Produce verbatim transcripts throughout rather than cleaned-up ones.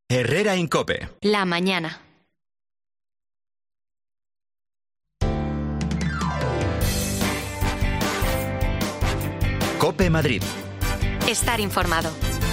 Herrera en COPE. La mañana. COPE Madrid. Estar informado.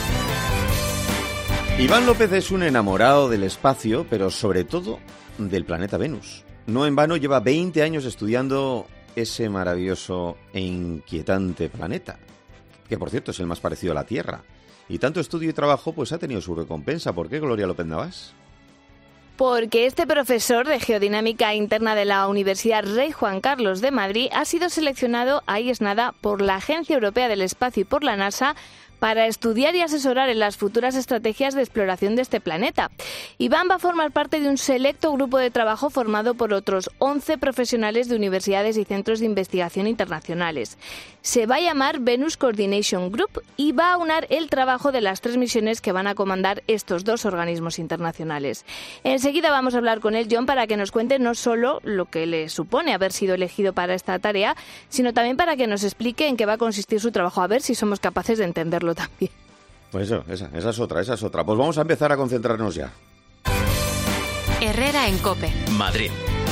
Iván López es un enamorado del espacio, pero sobre todo del planeta Venus. No en vano lleva veinte años estudiando ese maravilloso e inquietante planeta, que por cierto es el más parecido a la Tierra. Y tanto estudio y trabajo pues ha tenido su recompensa. ¿Por qué, Gloria López Navas? Porque este profesor de Geodinámica Interna de la Universidad Rey Juan Carlos de Madrid ha sido seleccionado, ahí es nada, por la Agencia Europea del Espacio y por la NASA para estudiar y asesorar en las futuras estrategias de exploración de este planeta. Iván va a formar parte de un selecto grupo de trabajo formado por otros once profesionales de universidades y centros de investigación internacionales. Se va a llamar Venus Coordination Group y va a aunar el trabajo de las tres misiones que van a comandar estos dos organismos internacionales. Enseguida vamos a hablar con él, John, para que nos cuente no solo lo que le supone haber sido elegido para esta tarea, sino también para que nos explique en qué va a consistir su trabajo, a ver si somos capaces de entenderlo también. Pues eso, esa, esa es otra, esa es otra. Pues vamos a empezar a concentrarnos ya. Herrera en COPE. Madrid.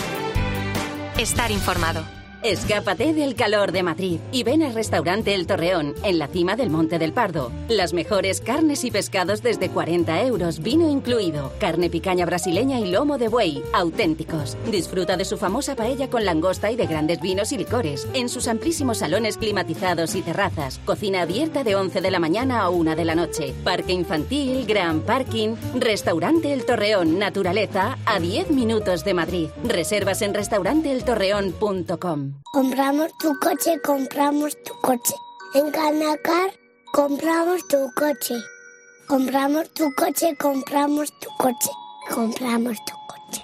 Estar informado. Escápate del calor de Madrid y ven al restaurante El Torreón, en la cima del Monte del Pardo. Las mejores carnes y pescados desde cuarenta euros, vino incluido. Carne picaña brasileña y lomo de buey, auténticos. Disfruta de su famosa paella con langosta y de grandes vinos y licores. En sus amplísimos salones climatizados y terrazas. Cocina abierta de once de la mañana a una de la noche. Parque infantil, gran parking. Restaurante El Torreón, naturaleza, a diez minutos de Madrid. Reservas en restaurante el torreón punto com. Compramos tu coche, compramos tu coche. En Canacar compramos tu coche. Compramos tu coche, compramos tu coche. Compramos tu coche.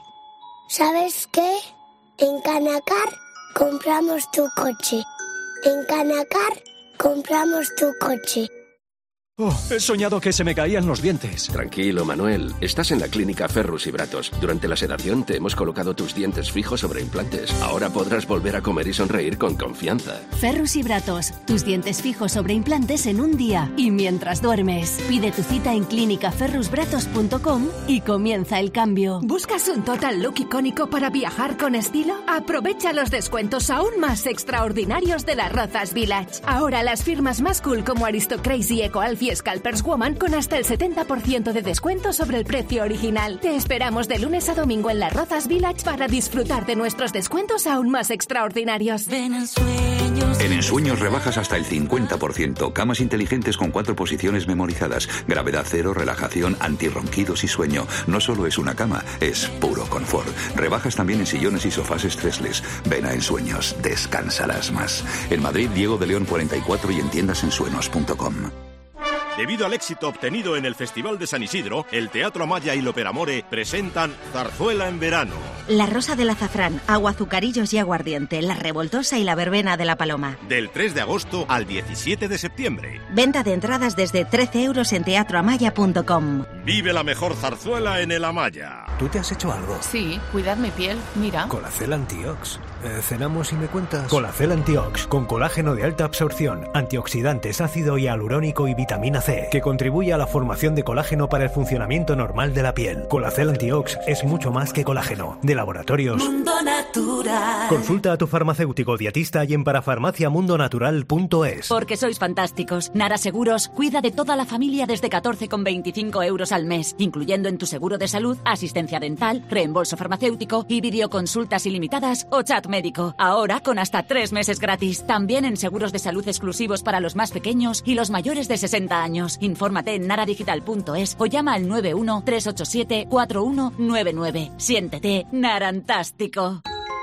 ¿Sabes qué? En Canacar compramos tu coche. En Canacar compramos tu coche. Oh, he soñado que se me caían los dientes. Tranquilo, Manuel. Estás en la clínica Ferrus y Bratos. Durante la sedación te hemos colocado tus dientes fijos sobre implantes. Ahora podrás volver a comer y sonreír con confianza. Ferrus y Bratos. Tus dientes fijos sobre implantes en un día y mientras duermes. Pide tu cita en clínica ferrus bratos punto com y comienza el cambio. ¿Buscas un total look icónico para viajar con estilo? Aprovecha los descuentos aún más extraordinarios de las Rozas Village. Ahora las firmas más cool como Aristocrazy, EcoAlfie y Scalpers Woman con hasta el setenta por ciento de descuento sobre el precio original. Te esperamos de lunes a domingo en las Rozas Village para disfrutar de nuestros descuentos aún más extraordinarios. Ven en sueños. En Ensueños rebajas hasta el cincuenta por ciento. Camas inteligentes con cuatro posiciones memorizadas. Gravedad cero, relajación, antirronquidos y sueño. No solo es una cama, es puro confort. Rebajas también en sillones y sofás stressless. Ven a Ensueños, descansarás más. En Madrid, Diego de León cuarenta y cuatro y en tiendas ensueños punto com. Debido al éxito obtenido en el Festival de San Isidro, el Teatro Amaya y el Operamore presentan Zarzuela en verano. La Rosa del Azafrán, Agua, Azucarillos y Aguardiente, La Revoltosa y la Verbena de la Paloma. Del tres de agosto al diecisiete de septiembre. Venta de entradas desde trece euros en teatro amaya punto com. Vive la mejor zarzuela en el Amaya. ¿Tú te has hecho algo? Sí, cuidar mi piel, mira. Colacel Antiox. Eh, ¿Cenamos y me cuentas? Colacel Antiox, con colágeno de alta absorción, antioxidantes, ácido hialurónico y vitamina C, que contribuye a la formación de colágeno para el funcionamiento normal de la piel. Colacel Antiox es mucho más que colágeno. De Laboratorios Mundo Natural. Consulta a tu farmacéutico dietista y en parafarmacia mundo natural punto es. Porque sois fantásticos. Nara Seguros cuida de toda la familia desde catorce con veinticinco euros al mes, incluyendo en tu seguro de salud, asistencia dental, reembolso farmacéutico y videoconsultas ilimitadas o chat médico. Ahora con hasta tres meses gratis. También en seguros de salud exclusivos para los más pequeños y los mayores de sesenta años. Infórmate en naradigital punto es o llama al nueve uno tres ocho siete cuatro uno nueve nueve. Siéntete narantástico.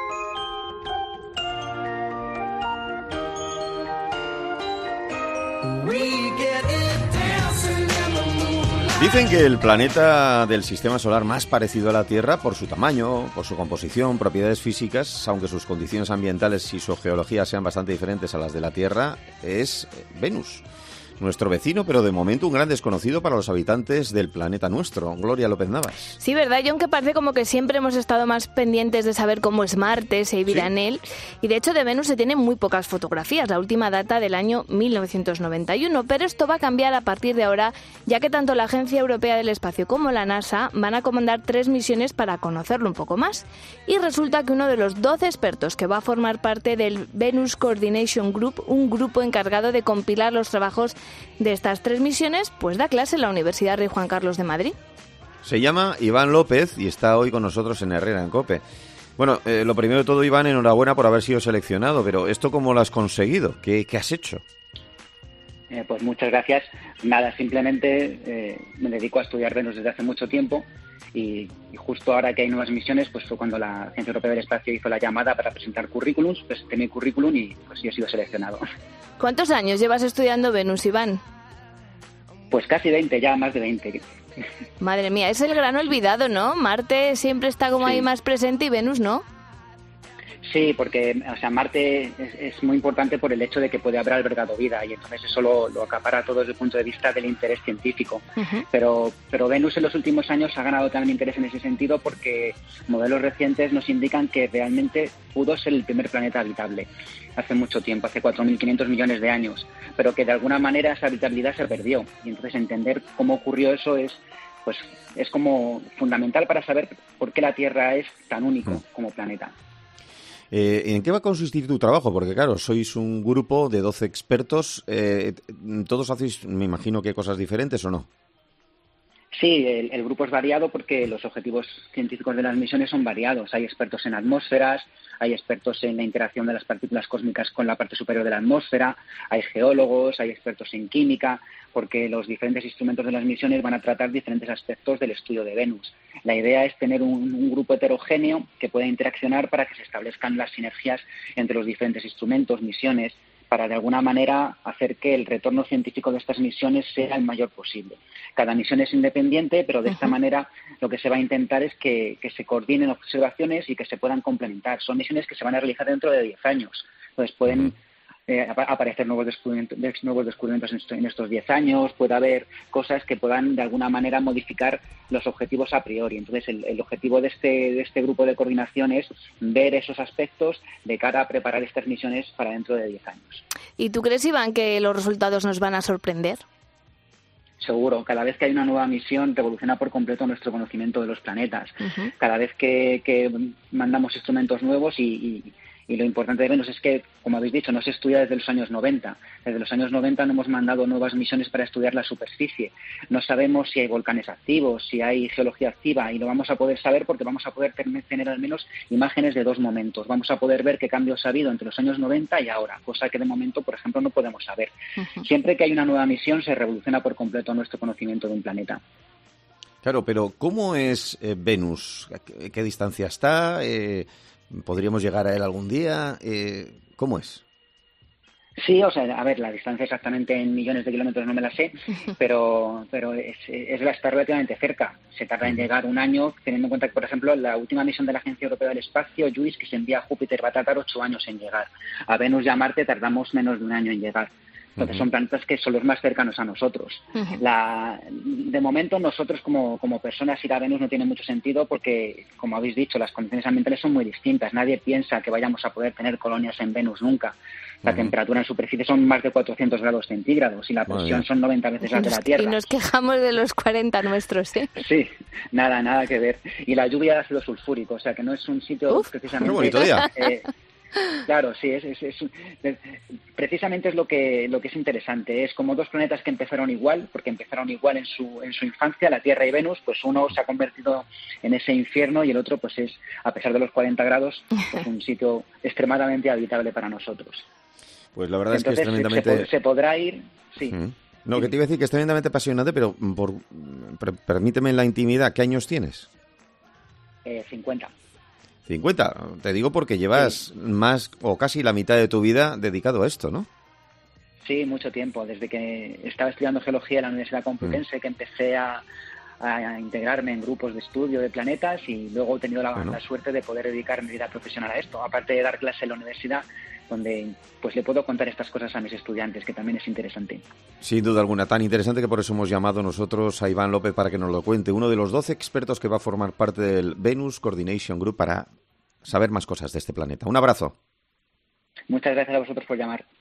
Dicen que el planeta del sistema solar más parecido a la Tierra por su tamaño, por su composición, propiedades físicas, aunque sus condiciones ambientales y su geología sean bastante diferentes a las de la Tierra, es Venus. nuestro vecino, pero de momento un gran desconocido para los habitantes del planeta nuestro. Gloria López Navas. Sí, ¿verdad, John? Que parece como que siempre hemos estado más pendientes de saber cómo es Marte, si hay vida Sí. en él. Y de hecho de Venus se tienen muy pocas fotografías. La última data del año mil novecientos noventa y uno. Pero esto va a cambiar a partir de ahora, ya que tanto la Agencia Europea del Espacio como la NASA van a comandar tres misiones para conocerlo un poco más. Y resulta que uno de los doce expertos que va a formar parte del Venus Coordination Group, un grupo encargado de compilar los trabajos de estas tres misiones, pues da clase en la Universidad Rey Juan Carlos de Madrid. Se llama Iván López y está hoy con nosotros en Herrera, en COPE. Bueno, eh, lo primero de todo, Iván, enhorabuena por haber sido seleccionado, pero ¿esto cómo lo has conseguido? ¿Qué, qué has hecho? Eh, pues muchas gracias. Nada, simplemente eh, me dedico a estudiar Venus desde hace mucho tiempo y, y justo ahora que hay nuevas misiones, pues fue cuando la Agencia Europea del Espacio hizo la llamada para presentar currículums, presenté mi currículum y pues yo he sido seleccionado. ¿Cuántos años llevas estudiando Venus, Iván? Pues casi veinte, ya más de veinte. Madre mía, es el gran olvidado, ¿no? Marte siempre está como Sí. ahí más presente y Venus no. Sí, porque o sea, Marte es, es muy importante por el hecho de que puede haber albergado vida y entonces eso lo, lo acapara todo desde el punto de vista del interés científico. Uh-huh. Pero, pero Venus en los últimos años ha ganado también interés en ese sentido porque modelos recientes nos indican que realmente pudo ser el primer planeta habitable hace mucho tiempo, hace cuatro mil quinientos millones de años, pero que de alguna manera esa habitabilidad se perdió y entonces entender cómo ocurrió eso es pues es como fundamental para saber por qué la Tierra es tan único uh-huh. como planeta. Eh, ¿En qué va a consistir tu trabajo? Porque, claro, sois un grupo de doce expertos. Eh, ¿Todos hacéis, me imagino, que cosas diferentes o no? Sí, el, el grupo es variado porque los objetivos científicos de las misiones son variados. Hay expertos en atmósferas, hay expertos en la interacción de las partículas cósmicas con la parte superior de la atmósfera, hay geólogos, hay expertos en química, porque los diferentes instrumentos de las misiones van a tratar diferentes aspectos del estudio de Venus. La idea es tener un, un grupo heterogéneo que pueda interaccionar para que se establezcan las sinergias entre los diferentes instrumentos, misiones, para de alguna manera hacer que el retorno científico de estas misiones sea el mayor posible. Cada misión es independiente, pero de esta uh-huh. manera lo que se va a intentar es que, que se coordinen observaciones y que se puedan complementar. Son misiones que se van a realizar dentro de diez años. Entonces pueden uh-huh. eh, aparecer nuevos descubrimientos, nuevos descubrimientos en, esto, en estos diez años, puede haber cosas que puedan de alguna manera modificar los objetivos a priori. Entonces el, el objetivo de este, de este grupo de coordinación es ver esos aspectos de cara a preparar estas misiones para dentro de diez años. ¿Y tú crees, Iván, que los resultados nos van a sorprender? Seguro. Cada vez que hay una nueva misión revoluciona por completo nuestro conocimiento de los planetas. Uh-huh. Cada vez que, que mandamos instrumentos nuevos y, y, y lo importante de Venus es que, como habéis dicho, no se estudia desde los años noventa. Desde los años noventa no hemos mandado nuevas misiones para estudiar la superficie. No sabemos si hay volcanes activos, si hay geología activa y lo vamos a poder saber porque vamos a poder tener al menos imágenes de dos momentos. Vamos a poder ver qué cambios ha habido entre los años noventa y ahora, cosa que de momento, por ejemplo, no podemos saber. Uh-huh. Siempre que hay una nueva misión se revoluciona por completo nuestro conocimiento de un planeta. Claro, pero ¿cómo es eh, Venus? ¿A qué, qué distancia está? Eh, ¿Podríamos llegar a él algún día? Eh, ¿Cómo es? Sí, o sea, a ver, la distancia exactamente en millones de kilómetros no me la sé, pero pero es, es está relativamente cerca. Se tarda en llegar un año, teniendo en cuenta que, por ejemplo, la última misión de la Agencia Europea del Espacio, JUICE, que se envía a Júpiter, va a tardar ocho años en llegar. A Venus y a Marte tardamos menos de un año en llegar. Entonces uh-huh. son planetas que son los más cercanos a nosotros. Uh-huh. La, de momento nosotros como, como personas ir a Venus no tiene mucho sentido porque, como habéis dicho, las condiciones ambientales son muy distintas. Nadie piensa que vayamos a poder tener colonias en Venus nunca. La uh-huh. temperatura en superficie son más de cuatrocientos grados centígrados y la presión son noventa veces la de la Tierra. Y nos quejamos de los cuarenta nuestros, ¿eh? Sí, nada, nada que ver. Y la lluvia de ácido sulfúrico, o sea que no es un sitio Uf, precisamente... Qué bonito día. Eh, Claro, sí, es, es, es, es, precisamente es lo que lo que es interesante. Es como dos planetas que empezaron igual, porque empezaron igual en su en su infancia, la Tierra y Venus, pues uno se ha convertido en ese infierno y el otro pues es, a pesar de los cuarenta grados, pues un sitio extremadamente habitable para nosotros. Pues la verdad Entonces, es que es tremendamente... Se, se podrá ir, sí. Mm. No, que te iba a decir que es tremendamente apasionante, pero por, per, permíteme en la intimidad, ¿qué años tienes? Eh, cincuenta. cincuenta, te digo porque llevas sí. más o casi la mitad de tu vida dedicado a esto, ¿no? Sí, mucho tiempo, desde que estaba estudiando geología en la Universidad Complutense, mm. que empecé a, a integrarme en grupos de estudio de planetas y luego he tenido la, bueno. la suerte de poder dedicar mi vida profesional a esto. Aparte de dar clase en la universidad, donde pues le puedo contar estas cosas a mis estudiantes, que también es interesante. Sin duda alguna, tan interesante que por eso hemos llamado nosotros a Iván López para que nos lo cuente, uno de los doce expertos que va a formar parte del Venus Coordination Group para saber más cosas de este planeta. Un abrazo. Muchas gracias a vosotros por llamar.